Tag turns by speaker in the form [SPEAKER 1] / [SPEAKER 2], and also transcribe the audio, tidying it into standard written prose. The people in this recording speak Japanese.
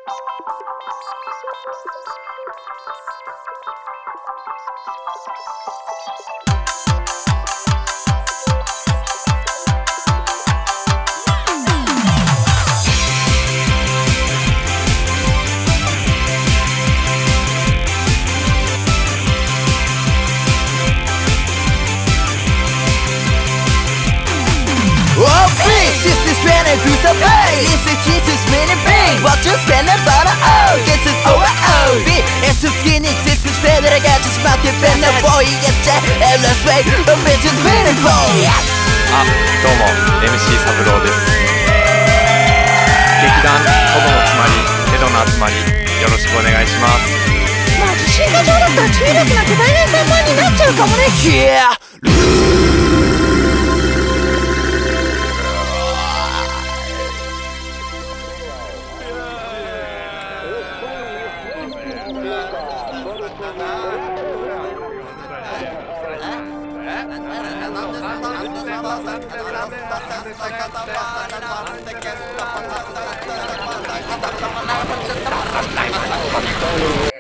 [SPEAKER 1] Who's a pain? It's a Jesus spinning pain. What you spending about a O? Gets us over O. B. It's a skinny existence spread that I got just about to bend the boy. You get that endless way. A bitch is spinning cold.
[SPEAKER 2] あ、どうも MC サブローです。劇団トドのつまりテドの集まりよろしくお願いします。
[SPEAKER 3] まあ地震が上だったら中力な巨大な3万になっちゃうかもね。
[SPEAKER 1] Yeah.